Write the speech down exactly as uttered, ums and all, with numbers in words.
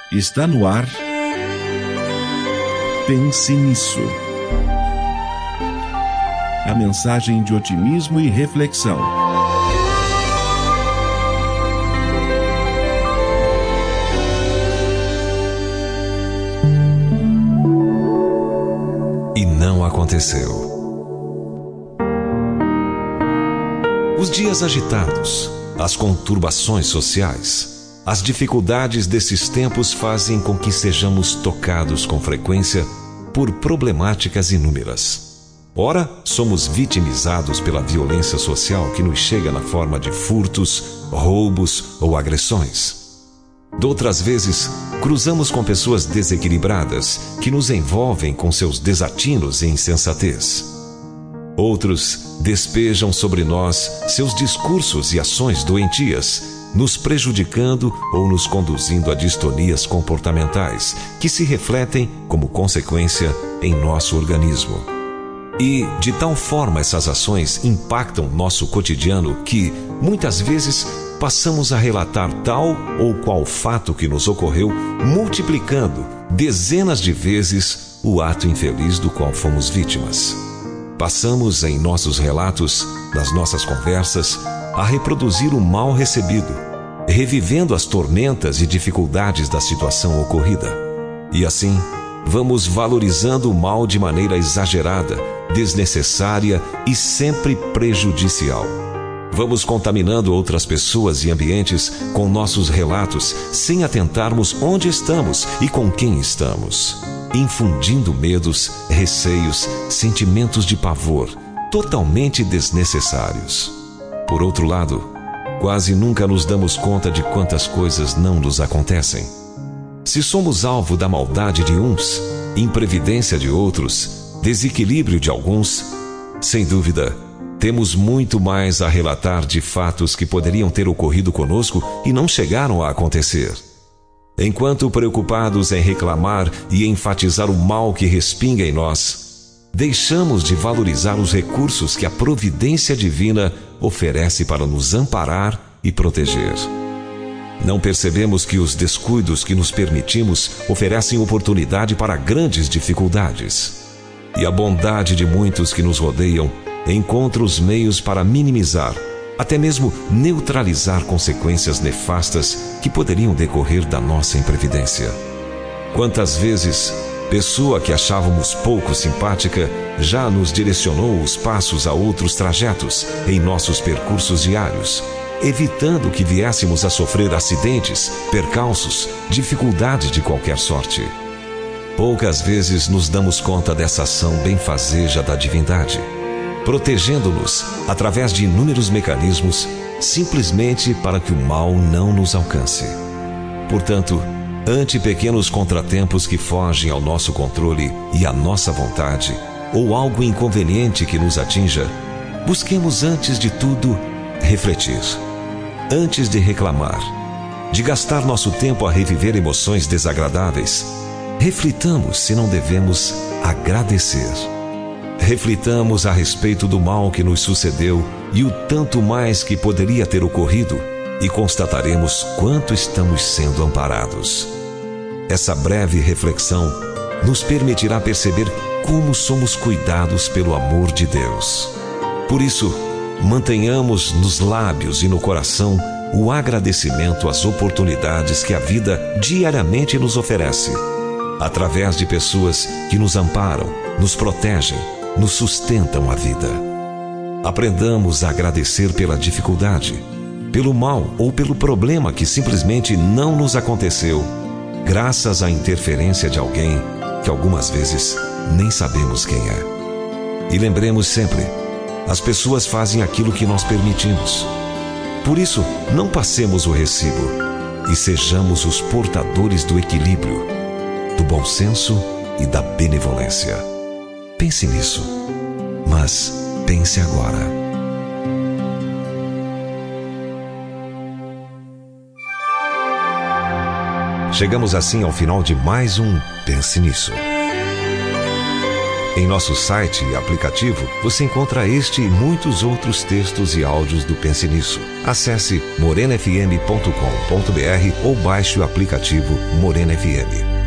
Está no ar. Pense nisso. A mensagem de otimismo e reflexão. E não aconteceu. Os dias agitados, as conturbações sociais, as dificuldades desses tempos fazem com que sejamos tocados com frequência por problemáticas inúmeras. Ora, somos vitimizados pela violência social que nos chega na forma de furtos, roubos ou agressões. Doutras vezes, cruzamos com pessoas desequilibradas que nos envolvem com seus desatinos e insensatez. Outros despejam sobre nós seus discursos e ações doentias, nos prejudicando ou nos conduzindo a distonias comportamentais que se refletem como consequência em nosso organismo. E, de tal forma, essas ações impactam nosso cotidiano que, muitas vezes, passamos a relatar tal ou qual fato que nos ocorreu, multiplicando dezenas de vezes o ato infeliz do qual fomos vítimas. Passamos em nossos relatos, nas nossas conversas, a reproduzir o mal recebido, revivendo as tormentas e dificuldades da situação ocorrida. E assim, vamos valorizando o mal de maneira exagerada, desnecessária e sempre prejudicial. Vamos contaminando outras pessoas e ambientes com nossos relatos, sem atentarmos onde estamos e com quem estamos, infundindo medos, receios, sentimentos de pavor, totalmente desnecessários. Por outro lado, quase nunca nos damos conta de quantas coisas não nos acontecem. Se somos alvo da maldade de uns, imprevidência de outros, desequilíbrio de alguns, sem dúvida, temos muito mais a relatar de fatos que poderiam ter ocorrido conosco e não chegaram a acontecer. Enquanto preocupados em reclamar e enfatizar o mal que respinga em nós, deixamos de valorizar os recursos que a providência divina oferece para nos amparar e proteger. Não percebemos que os descuidos que nos permitimos oferecem oportunidade para grandes dificuldades. E a bondade de muitos que nos rodeiam encontra os meios para minimizar, até mesmo neutralizar consequências nefastas que poderiam decorrer da nossa imprevidência. Quantas vezes pessoa que achávamos pouco simpática já nos direcionou os passos a outros trajetos em nossos percursos diários, evitando que viéssemos a sofrer acidentes, percalços, dificuldades de qualquer sorte. Poucas vezes nos damos conta dessa ação benfazeja da divindade, protegendo-nos através de inúmeros mecanismos, simplesmente para que o mal não nos alcance. Portanto, ante pequenos contratempos que fogem ao nosso controle e à nossa vontade, ou algo inconveniente que nos atinja, busquemos antes de tudo refletir. Antes de reclamar, de gastar nosso tempo a reviver emoções desagradáveis, reflitamos se não devemos agradecer. Reflitamos a respeito do mal que nos sucedeu e o tanto mais que poderia ter ocorrido, e constataremos quanto estamos sendo amparados. Essa breve reflexão nos permitirá perceber como somos cuidados pelo amor de Deus. Por isso, mantenhamos nos lábios e no coração o agradecimento às oportunidades que a vida diariamente nos oferece, através de pessoas que nos amparam, nos protegem, nos sustentam a vida. Aprendamos a agradecer pela dificuldade, pelo mal ou pelo problema que simplesmente não nos aconteceu, graças à interferência de alguém que algumas vezes nem sabemos quem é. E lembremos sempre, as pessoas fazem aquilo que nós permitimos. Por isso, não passemos o recibo e sejamos os portadores do equilíbrio, do bom senso e da benevolência. Pense nisso, mas pense agora. Chegamos assim ao final de mais um Pense Nisso. Em nosso site e aplicativo, você encontra este e muitos outros textos e áudios do Pense Nisso. Acesse morena f m ponto com ponto b r ou baixe o aplicativo Morena F M.